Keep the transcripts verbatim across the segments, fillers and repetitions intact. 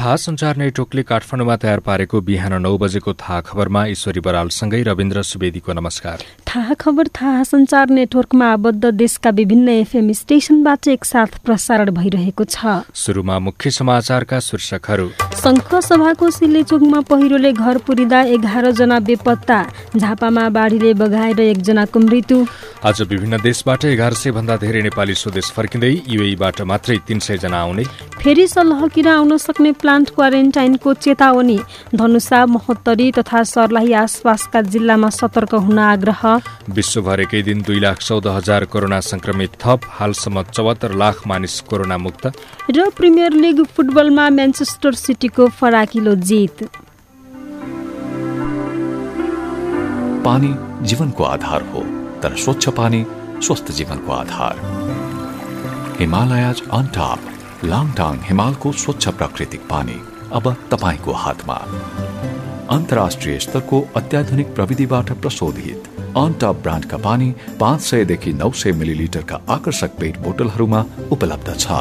थाहा सञ्चार नेटवर्कले काठमाडौँमा तयार पारेको बिहान नौ बजेको थाहा खबरमा ईश्वरी बरालसँगै रविन्द्र सुवेदीको नमस्कार। थाहा खबर थाहा सञ्चार नेटवर्कमा आबद्ध देशका विभिन्न एफएम स्टेशनबाट एकसाथ प्रसारण भइरहेको छ। सुरुमा मुख्य समाचारका शीर्षकहरू। संखुवा सभाको सिल्लेचोकमा पहिरोले घर पुरिँदा एघार जना बेपत्ता, झापामा बाढीले बगाएर एकजनाको मृत्यु। आज विभिन्न देशबाट एघार सय भन्दा धेरै नेपाली स्वदेश फर्किँदै युएईबाट मात्रै तीन सय जना आउने। फेरि सल्लहकिरा आउन सक्ने प्लान्ट क्वारेन्टाइनको चेतावनी। धनुषा, महोत्तरी तथा सर्लाही आसपासका जिल्लामा सतर्क हुन आग्रह। विश्वभर एकै दिन दुई लाख चौध हजार कोरोना संक्रमित थप, हालसम्म चौहत्तर लाख मानिस कोरोना मुक्त। र प्रिमियर लिग फुटबलमा म्यानचेस्टर सिटीको फराकिलो जित। पानी जीवनको आधार हो, तर स्वच्छ पानी स्वस्थ जीवनको आधार। हिमालयज अन टप, लाङटाङ हिमालको स्वच्छ प्राकृतिक पानी अब तपाईको हातमा। अन्तर्राष्ट्रिय स्तरको अत्याधुनिक प्रविधिबाट प्रशोधित अन टप ब्रान्डका पानी पाँच सयदेखि नौ सय मिलिलिटरका आकर्षक पेट बोतलहरूमा उपलब्ध छ।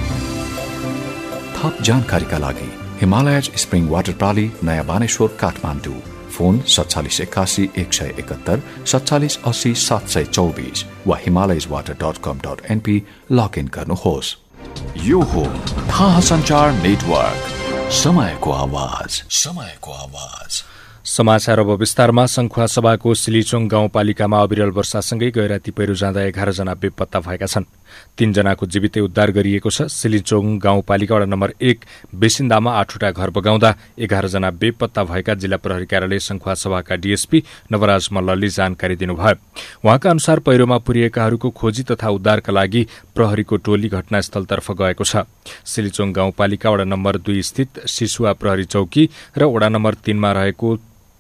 थप जानकारीका लागि हिमालयज स्प्रिङ वाटर प्रणाली, नयाँ बानेश्वर, काठमाडौँ। फोन सत्तालिस एकासी एक सय एकहत्तर, सत्तालिस अस्सी सात सय चौबिस वा Himalayaj water dot com dot NP login गर्नुहोस्। यो हो थाहा सञ्चार नेटवर्क, समयको आवाज, समयको आवाज। समाचार अब विस्तारमा। संखुवा सभाको सिलिचोङ गाउँपालिकामा अविरल वर्षासँगै गैराती पहिरो जाँदा एघार जना बेपत्ता भएका छन्। तीनजनाको जीवितै उद्धार गरिएको छ। सिलिचोङ गाउँपालिका वडा नम्बर एक बेसिन्दामा आठवटा घर बगाउँदा एघार जना बेपत्ता भएका जिल्ला प्रहरी कार्यालय संखुवा सभाका डीएसपी नवराज मल्लले जानकारी दिनुभयो। उहाँका अनुसार पहिरोमा पुरिएकाहरूको खोजी तथा उद्धारका लागि प्रहरीको टोली घटनास्थलतर्फ गएको छ। सिलिचोङ गाउँपालिका वडा नम्बर दुई स्थित सिसुवा प्रहरी चौकी र वडा नम्बर तीनमा रहेको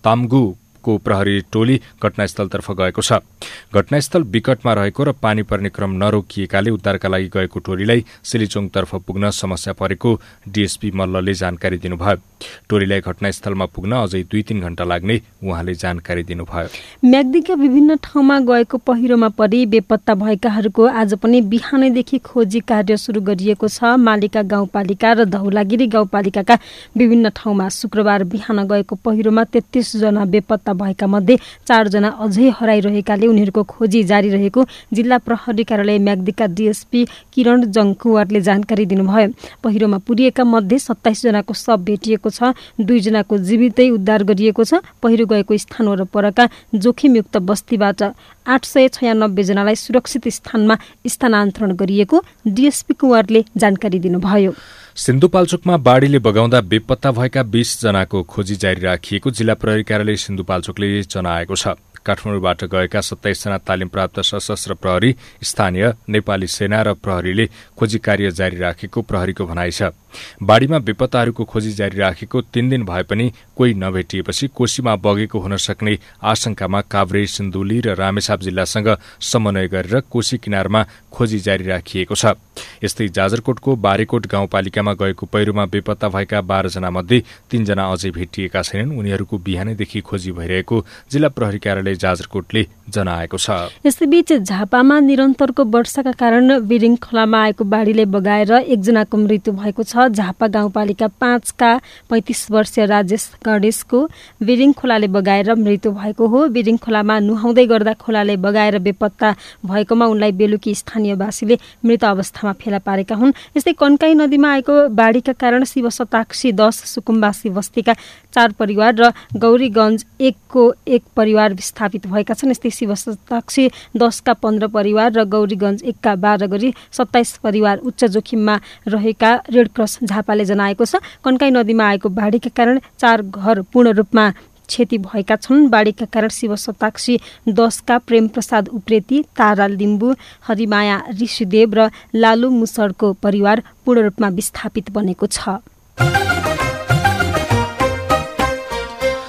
तामगुको प्रहरी टोली घटनास्थलतर्फ गएको छ। घटनास्थल विकटमा रहेको र पानी पर्ने क्रम नरोकिएकाले उद्धारका लागि गएको टोलीलाई सिलिचोङतर्फ पुग्न समस्या परेको डीएसपी मल्लले जानकारी दिनुभयो। टोलीलाई घटनास्थलमा पुग्न अझै दुई तीन घण्टा लाग्ने उहाँले जानकारी दिनुभयो। म्याग्दीका विभिन्न ठाउँमा गएको पहिरोमा परि बेपत्ता भएकाहरूको आज पनि बिहानैदेखि खोजी कार्य सुरु गरिएको छ। मालिका गाउँपालिका र धौलागिरी गाउँपालिकाका विभिन्न ठाउँमा शुक्रबार बिहान गएको पहिरोमा तेत्तीस जना बेपत्ता भएका मध्ये चार जना अझै हराइरहेकाले उनीहरूको खोजी जारी रहेको जिल्ला प्रहरी कार्यालय म्याग्दीका डीएसपी किरण जङकुवरले जानकारी दिनुभयो। पहिरोमा पुरिएका मध्ये सत्ताइस जनाको शव भेटिएको छ। दुईजनाको जीवितै उद्धार गरिएको छ। पहिरो गएको स्थान वरपरका जोखिमयुक्त बस्तीबाट आठ सय छयानब्बे जनालाई सुरक्षित स्थानमा स्थानान्तरण गरिएको डीएसपी कुवरले जानकारी दिनुभयो। सिन्धुपाल्चोकमा बाढीले बगाउँदा बेपत्ता भएका बीस जनाको खोजी जारी राखिएको जिल्ला प्रहरी कार्यालय सिन्धुपाल्चोकले जनाएको छ। काठमाडौँबाट गएका सत्ताइस जना तालिम प्राप्त सशस्त्र प्रहरी, स्थानीय, नेपाली सेना र प्रहरीले खोजी कार्य जारी राखेको प्रहरीको भनाइ छ। बाढीमा बेपत्ताहरूको खोजी जारी राखेको तीन दिन भए पनि कोही नभेटिएपछि कोशीमा बगेको हुन सक्ने आशंकामा काभ्रे, सिन्धुली र रामेछाप जिल्लासँग समन्वय गरेर कोशी किनारमा खोजी जारी राखिएको छ। यस्तै जाजरकोटको बारेकोट गाउँपालिकामा गएको पहिरोमा बेपत्ता भएका बाह्र जना मध्ये तीनजना अझै भेटिएका छैनन्। उनीहरूको बिहानैदेखि खोजी भइरहेको जिल्ला प्रहरी कार्यालय जाजरकोटले जनाएको छ। यसैबीच झापामा निरन्तरको वर्षाका कारण बिरिङ खोलामा आएको बाढीले बगाएर एकजनाको मृत्यु भएको छ। झापा गाउँपालिका पाँचका पैंतिस वर्षीय राजेश गणेशको बिरिङ खोलाले बगाएर मृत्यु भएको हो। बिरिङ खोलामा नुहाउँदै गर्दा खोलाले बगाएर बेपत्ता भएकोमा उनलाई बेलुकी स्थानीयवासीले मृत अवस्थामा फेला पारेका हुन्। यस्तै कन्काई नदीमा आएको बाढीका कारण शिव शताक्षी दश सुकुम्बासी बस्तीका चार परिवार र गौरीगंज एकको एक परिवार विस्थापित भएका छन्। यस्तै शिव शताक्षी दशका पन्ध्र परिवार र गौरीगंज एकका बाह्र गरी सत्ताइस परिवार उच्च जोखिममा रहेका रेडक्रस झापाले जनाएको छ। कन्काई नदीमा आएको बाढीका कारण चार घर पूर्ण रूपमा क्षति भएका छन्। बाढीका कारण शिव शताक्षी दशका प्रेम प्रसाद उप्रेती, तारा लिम्बू, हरिमाया ऋषिदेव र लालु मुसडको परिवार पूर्ण रूपमा विस्थापित बनेको छ।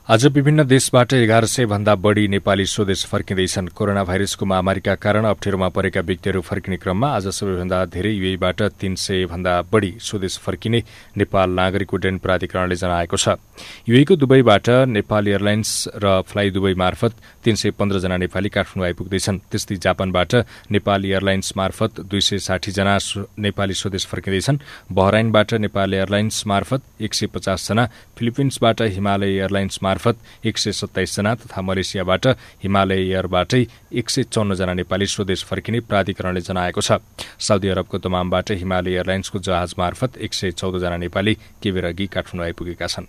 आज विभिन्न देशबाट एघार सय भन्दा बढ़ी नेपाली स्वदेश फर्किँदैछन्। कोरोना भाइरसको महामारीका कारण अप्ठ्यारोमा परेका व्यक्तिहरू फर्किने क्रममा आज सबैभन्दा धेरै युएईबाट तीन सय भन्दा बढ़ी स्वदेश फर्किने नेपाल नागरिक उड्डयन प्राधिकरणले जनाएको छ। युएईको दुबईबाट नेपाल एयरलाइन्स र फ्लाइ दुबई मार्फत तीन सय पन्ध्र जना नेपाली काठमाडौँ आइपुग्दैछन्। त्यस्तै जापानबाट नेपाल एयरलाइन्स मार्फत दुई सय साठी जना नेपाली स्वदेश फर्किँदैछन्। बहराइनबाट नेपाल एयरलाइन्स मार्फत एक सय पचास जना, फिलिपिन्सबाट हिमालय एयरलाइन्स मार्फत एक सय सत्ताइस जना तथा मलेसियाबाट हिमालय एयरबाटै एक सय चौन्न जना नेपाली स्वदेश फर्किने प्राधिकरणले जनाएको छ। साउदी अरबको दमामबाट हिमालय एयरलाइन्सको जहाज मार्फत एक सय चौध जना नेपाली केही बेर अघि काठमाडौँ आइपुगेका छन्।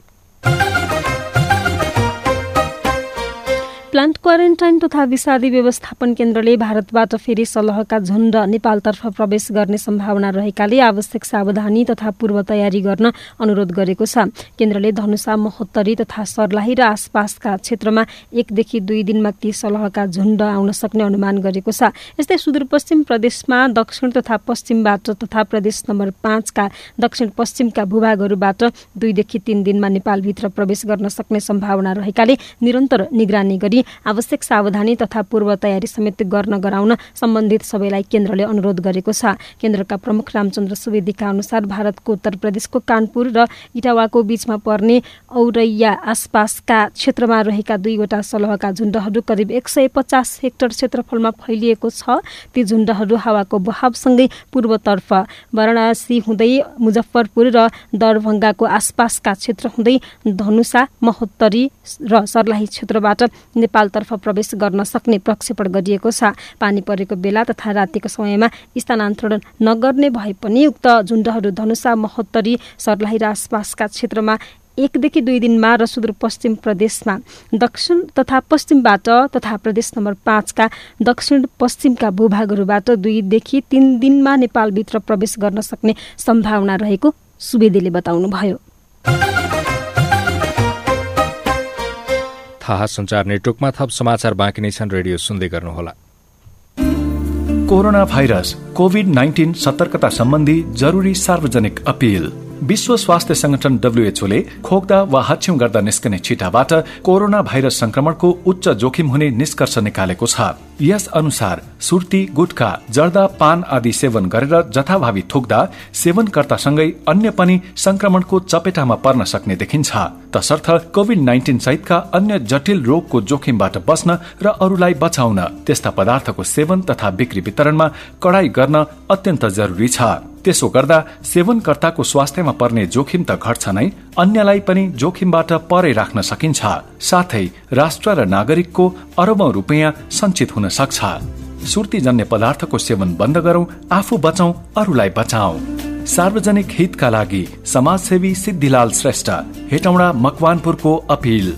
प्लान्ट क्वारेन्टाइन तथा विषादी व्यवस्थापन केन्द्रले भारतबाट फेरि सलहका झुण्ड नेपालतर्फ प्रवेश गर्ने सम्भावना रहेकाले आवश्यक सावधानी तथा पूर्व तयारी गर्न अनुरोध गरेको छ। केन्द्रले धनुषा, महोत्तरी तथा सर्लाही र आसपासका क्षेत्रमा एकदेखि दुई दिनमा ती सलहका झुण्ड आउन सक्ने अनुमान गरेको छ। यस्तै सुदूरपश्चिम प्रदेशमा दक्षिण तथा पश्चिमबाट तथा प्रदेश नम्बर पाँचका दक्षिण पश्चिमका भूभागहरूबाट दुईदेखि तीन दिनमा नेपालभित्र प्रवेश गर्न सक्ने सम्भावना रहेकाले निरन्तर निगरानी गरी आवश्यक सावधानी तथा पूर्व तयारी समेत गर्न गराउन सम्बन्धित सबैलाई केन्द्रले अनुरोध गरेको छ। केन्द्रका प्रमुख रामचन्द्र सुवेदीका अनुसार भारतको उत्तर प्रदेशको कानपुर र इटावाको बीचमा पर्ने औरैया आसपासका क्षेत्रमा रहेका दुईवटा सलहका झुण्डहरू करिब एक सय पचास हेक्टर क्षेत्रफलमा फैलिएको छ। ती झुण्डहरू हावाको बहावसँगै पूर्वतर्फ वाराणसी हुँदै मुजफ्फरपुर र दरभंगाको आसपासका क्षेत्र हुँदै धनुषा, महोत्तरी र सर्लाही क्षेत्रबाट नेपालतर्फ प्रवेश गर्न सक्ने प्रक्षेपण गरिएको छ। पानी परेको बेला तथा रातिको समयमा स्थानान्तरण नगर्ने भए पनि उक्त झुण्डहरू धनुषा, महोत्तरी, सर्लाही र आसपासका क्षेत्रमा एकदेखि दुई दिनमा र सुदूरपश्चिम प्रदेशमा दक्षिण तथा पश्चिमबाट तथा प्रदेश नम्बर पाँचका दक्षिण पश्चिमका भूभागहरूबाट दुईदेखि तीन दिनमा नेपालभित्र प्रवेश गर्न सक्ने सम्भावना रहेको सुवेदीले बताउनुभयो। थाहा संचार नेटवर्कमा थप समाचार बाँकी नै छन्, रेडियो सुन्दै गर्नुहोला। कोरोना भाइरस कोभिड नाइन्टीन सतर्कता सम्बन्धी जरुरी सार्वजनिक अपील। विश्व स्वास्थ्य संगठन डब्ल्यूएचओले खोक्दा वा हाच्छ्यौं गर्दा निस्कने छिटाबाट कोरोना भाइरस संक्रमणको उच्च जोखिम हुने निष्कर्ष निकालेको छ। यस अनुसार सुर्ती, गुटखा, जर्दा, पान आदि सेवन गरेर जथाभावी थुक्दा सेवनकर्तासँगै अन्य पनि संक्रमणको चपेटामा पर्न सक्ने देखिन्छ। तसर्थ कोभिड नाइन्टीन सहितका अन्य जटिल रोगको जोखिमबाट बस्न र अरूलाई बचाउन त्यस्ता पदार्थको सेवन तथा बिक्री वितरणमा कडाई गर्न अत्यन्त जरुरी छ। त्यसो गर्दा सेवनकर्ताको स्वास्थ्यमा पर्ने जोखिम त घट्छ नै, अन्यलाई पनि जोखिमबाट परै राख्न सकिन्छ। साथै राष्ट्र र नागरिकको अरबौं रुपियाँ सञ्चित हुन सक्छ। सुर्तीजन्य पदार्थको सेवन बन्द गरौं, आफू बचौं, अरूलाई बचाऊ। सार्वजनिक हितका लागि समाजसेवी सिद्धिलाल श्रेष्ठ, हेटौँडा, मकवानपुरको अपील।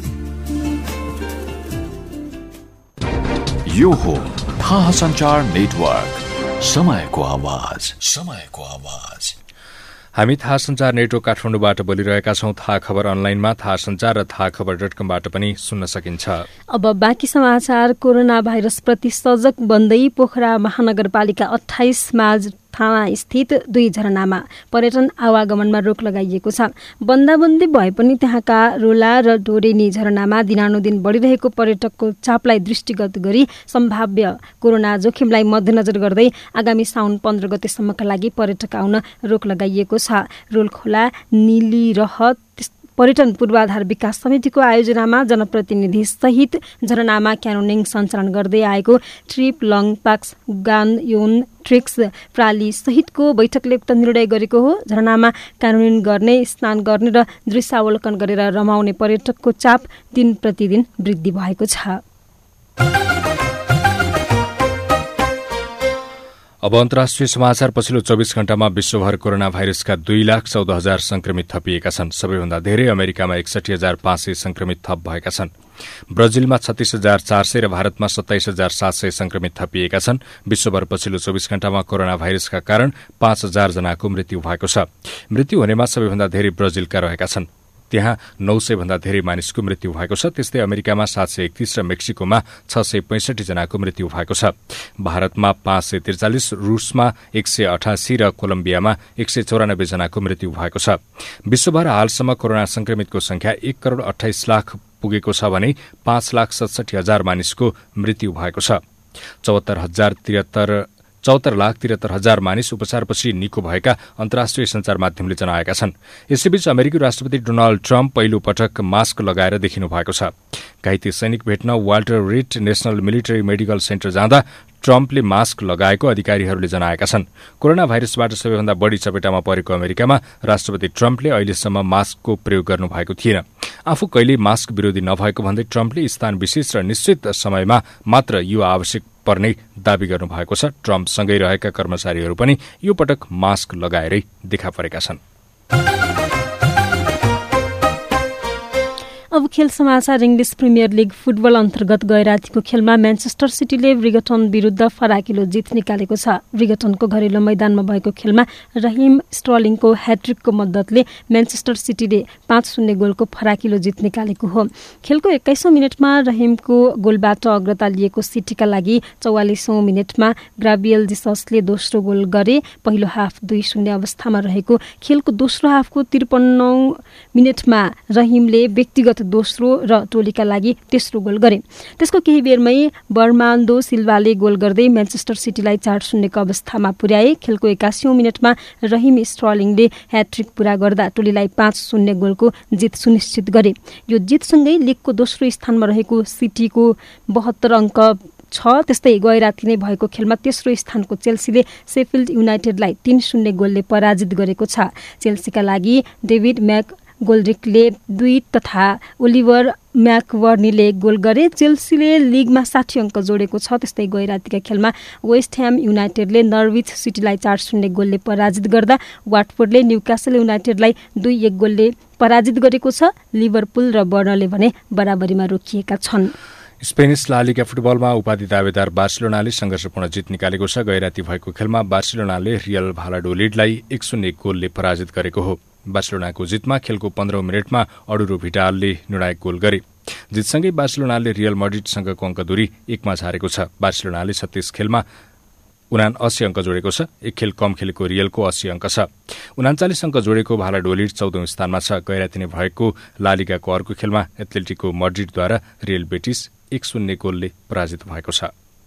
यो हो थाहा संचार नेटवर्क, समयको आवाज, समयको आवाज। हामी थाहा संचार नेटवर्क काठमाडौँबाट बोलिरहेका छौं। थाहा खबर अनलाइनमा थाहा संचार र थाहा खबर डट कमबाट पनि सुन्न सकिन्छ। अब बाँकी समाचार। कोरोना भाइरस प्रति सजग बन्दै पोखरा महानगरपालिका अठाइस माझ थाना स्थित दुई झरनामा पर्यटन आवागमनमा रोक लगाइएको छ। बन्दाबन्दी भए पनि त्यहाँका रोला र डोरेनी झरनामा दिनानुदिन बढ़िरहेको पर्यटकको चापलाई दृष्टिगत गरी सम्भाव्य कोरोना जोखिमलाई मध्यनजर गर्दै आगामी साउन पन्ध्र गतेसम्मका लागि पर्यटक आउन रोक लगाइएको छ। रोलखोला नीलिरह पर्यटन पूर्वाधार विकास समितिको आयोजनामा जनप्रतिनिधि सहित झरनामा क्यानोनिङ सञ्चालन गर्दै आएको ट्रिप लङ पाक्स गान योन ट्रिक्स प्राली सहितको बैठकले उक्त निर्णय गरेको हो। झरनामा क्यानोनिङ गर्ने, स्नान गर्ने र दृश्यावलोकन गरेर रमाउने पर्यटकको चाप दिन प्रतिदिन वृद्धि भएको छ। अब अन्तर्राष्ट्रिय समाचार। पछिल्लो चौबिस घण्टामा विश्वभर कोरोना भाइरसका दुई लाख चौध हजार संक्रमित थपिएका छन्। सबैभन्दा धेरै अमेरिकामा एकसठी हजार पाँच सय संक्रमित थप भएका छन्। ब्राजिलमा छत्तीस हजार चार सय र भारतमा सत्ताइस हजार सात सय संक्रमित थपिएका छन्। विश्वभर पछिल्लो चौबिस घण्टामा कोरोना भाइरसका कारण पाँच हजार जनाको मृत्यु भएको छ। मृत्यु हुनेमा सबैभन्दा धेरै ब्राजिलका रहेका छन्। त्यहाँ नौ सय भन्दा धेरै मानिसको मृत्यु भएको छ। त्यस्तै अमेरिकामा सात सय एकतीस र मेक्सिकोमा छ सय पैंसठी जनाको मृत्यु भएको छ। भारतमा पाँच सय त्रिचालिस, रूसमा एक सय अठासी र कोलम्बियामा एक सय चौरानब्बे जनाको मृत्यु भएको छ। विश्वभर हालसम्म कोरोना संक्रमितको संख्या एक करोड़ अठाइस लाख पुगेको छ भने पाँच लाख सडसठी हजार मानिसको मृत्यु भएको छ। चौहत्तर हजार त्रिहत्तर चौहत्तर लाख त्रिहत्तर हजार मानिस उपचारपछि निको भएका अन्तर्राष्ट्रिय सञ्चार माध्यमले जनाएका छन्। यसैबीच अमेरिकी राष्ट्रपति डोनाल्ड ट्रम्प पहिलो पटक मास्क लगाएर देखिनु भएको छ। घाइते सैनिक भेट्न Walter Reed National Military Medical Center जाँदा ट्रम्पले मास्क लगाएको अधिकारीहरूले जनाएका छन्। कोरोना भाइरसबाट सबैभन्दा बढी चपेटामा परेको अमेरिकामा राष्ट्रपति ट्रम्पले अहिलेसम्म मास्कको प्रयोग गर्नु भएको थिएन। आफू कहिल्यै मास्क विरोधी नभएको भन्दै ट्रम्पले स्थान विशेष र निश्चित समयमा मात्र यो आवश्यक पर्ने दावी गर्नु भएको छ। ट्रम्पसँगै रहेका कर्मचारीहरू पनि यो पटक मास्क लगाएरै देखा परेका छन्। अब खेल समाचार। इङ्ग्लिस प्रिमियर लिग फुटबल अन्तर्गत गैरातीको खेलमा म्यान्चेस्टर सिटीले ब्रिगटन विरुद्ध फराकिलो जित निकालेको छ। ब्रिगटनको घरेलु मैदानमा भएको खेलमा रहिम स्टर्लिङको ह्याट्रिकको मद्दतले म्यान्चेस्टर सिटीले पाँच शून्य गोलको फराकिलो जित निकालेको हो। खेलको एक्काइसौँ मिनटमा रहिमको गोलबाट अग्रता लिएको सिटीका लागि चौवालिसौँ मिनटमा ग्राबियल जिससले दोस्रो गोल गरे। पहिलो हाफ दुई शून्य अवस्थामा रहेको खेलको दोस्रो हाफको त्रिपन्नौँ मिनटमा रहिमले व्यक्तिगत दोस्रो र टोलीका लागि तेस्रो गोल गरे। त्यसको केही बेरमै बर्मान्दो सिल्वाले गोल गर्दै म्यान्चेस्टर सिटीलाई चार शून्यको अवस्थामा पुर्याए। खेलको एकासीौँ मिनटमा रहिम स्टर्लिङले ह्याट्रिक पूरा गर्दा टोलीलाई पाँच शून्य गोलको जित सुनिश्चित गरे। यो जितसँगै लिगको दोस्रो स्थानमा रहेको सिटीको बहत्तर अङ्क छ। त्यस्तै गैराती नै भएको खेलमा तेस्रो स्थानको चेल्सीले सेफिल्ड युनाइटेडलाई तीन शून्य गोलले पराजित गरेको छ। चेल्सीका लागि डेभिड म्याक गोल्ड्रिकले दुई तथा ओलिभर म्याकवर्नीले गोल गरे। चेल्सीले लिगमा साठी अङ्क जोडेको छ। त्यस्तै गैरातीका खेलमा वेस्ट ह्याम युनाइटेडले नर्विच सिटीलाई चार शून्य गोलले पराजित गर्दा वाटफोर्डले न्युकासल युनाइटेडलाई दुई एक गोलले पराजित गरेको छ। लिभरपुल र बर्नले भने बराबरीमा रोकिएका छन्। स्पेनिस ला लिगा फुटबलमा उपाधि दावेदार बार्सिलोनाले संघर्षपूर्ण जित निकालेको छ। गैराती भएको खेलमा बार्सिलोनाले रियल भालाडोलिडलाई एक शून्य गोलले पराजित गरेको हो। बार्सिलोनाको जितमा खेलको पन्ध्रौं मिनटमा अडुरो भिडालले निर्णायक गोल गरे। जितसँगै बार्सिलोनाले रियल मड्रिडसँगको अङ्क दूरी एकमा झारेको छ। बार्सिलोनाले छत्तीस खेलमा उना अस्सी अङ्क जोडेको छ। एक खेल कम खेलेको रियलको अस्सी अङ्क छ। उनाचालिस अङ्क जोडेको भालाडोलिड चौधौं स्थानमा छ। गैराती नै भएको ला लिगाको अर्को खेलमा एथलेटिको मड्रिडद्वारा रियल बेटिस एक शून्य गोलले पराजित भएको छ।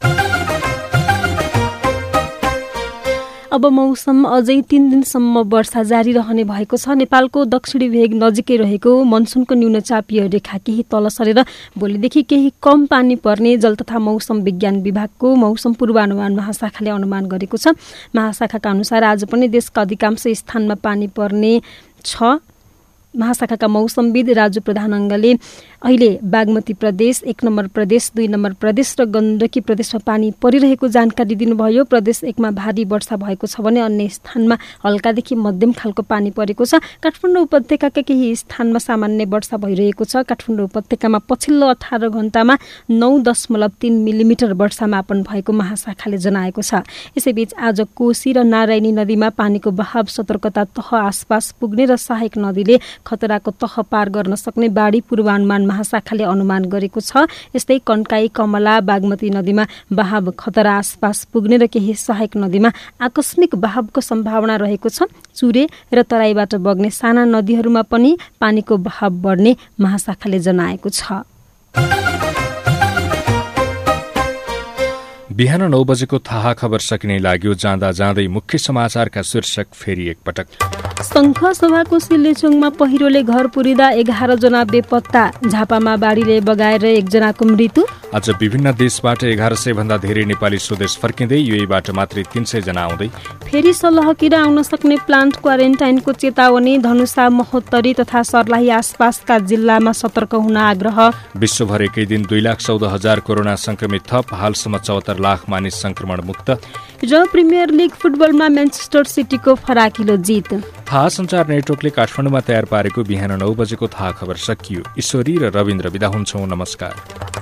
अब मौसम। अझै तीन दिनसम्म वर्षा जारी रहने भएको छ। नेपालको दक्षिणी भेग नजिकै रहेको मनसुनको न्यूनचापीय रेखा केही तल सरेर भोलिदेखि केही कम पानी पर्ने जल तथा मौसम विज्ञान विभागको मौसम पूर्वानुमान महाशाखाले अनुमान गरेको छ। महाशाखाका अनुसार आज पनि देशका अधिकांश स्थानमा पानी पर्ने छ। महाशाखाका मौसमविद राजु प्रधानङ्गले अहिले बागमती प्रदेश, एक नम्बर प्रदेश, दुई नम्बर प्रदेश र गण्डकी प्रदेशमा पानी परिरहेको जानकारी दिनुभयो। प्रदेश एकमा भारी वर्षा भएको छ भने अन्य स्थानमा हल्कादेखि मध्यम खालको पानी परेको छ। काठमाडौँ उपत्यकाका केही स्थानमा सामान्य वर्षा भइरहेको छ। काठमाडौँ उपत्यकामा पछिल्लो अठार घण्टामा नौ दशमलव तीन मिलिमिटर वर्षा मापन भएको महाशाखाले जनाएको छ। यसैबीच आज कोशी र नारायणी नदीमा पानीको बहाव सतर्कता तह आसपास पुग्ने र सहायक नदीले खतराको तह पार गर्न सक्ने बाढी पूर्वानुमान महाशाखाले अनुमान गरेको छ। यस्तै कन्काई, कमला, बागमती नदीमा बहाव खतरा आसपास पुग्ने र केही सहायक नदीमा आकस्मिक बहावको सम्भावना रहेको छ। चुरे र तराईबाट बग्ने साना नदीहरूमा पनि पानीको बहाव बढ्ने महाशाखाले जनाएको छ। बिहान नौ बजेको थाहा खबर सकिने लाग्यो। जाँदा जाँदै मुख्य समाचारका शीर्षक फेरि एकपटक। संघ सभाको सिल्लेचोङमा पहिरोले घर पुरिँदा एघार जना बेपत्ता। झापामा बाढीले बगाएर एकजनाको मृत्यु। आज विभिन्न देशबाट एघार सय भन्दा धेरै नेपाली स्वदेश फर्किँदै युएबाट मात्रै तीन सय जना आउँदै। फेरि सल्लाहकिरा आउन सक्ने प्लान्ट क्वारेन्टाइनको चेतावनी। धनुषा, महोत्तरी तथा सर्लाही आसपासका जिल्लामा सतर्क हुन आग्रह। विश्वभर एकै दिन दुई लाख चौध हजार कोरोना संक्रमित थप। हालसम्म चौहत्तर लाख मानिस संक्रमण मुक्त। र प्रिमियर लिग फुटबलमा म्यान्चेस्टर सिटीको फराकिलो जित। थाहा सञ्चार नेटवर्कले काठमाडौँमा तयार पारेको बिहान नौ बजेको थाहा खबर सकियो। ईश्वरी र रविन्द्र बिदा हुन्छौं। नमस्कार।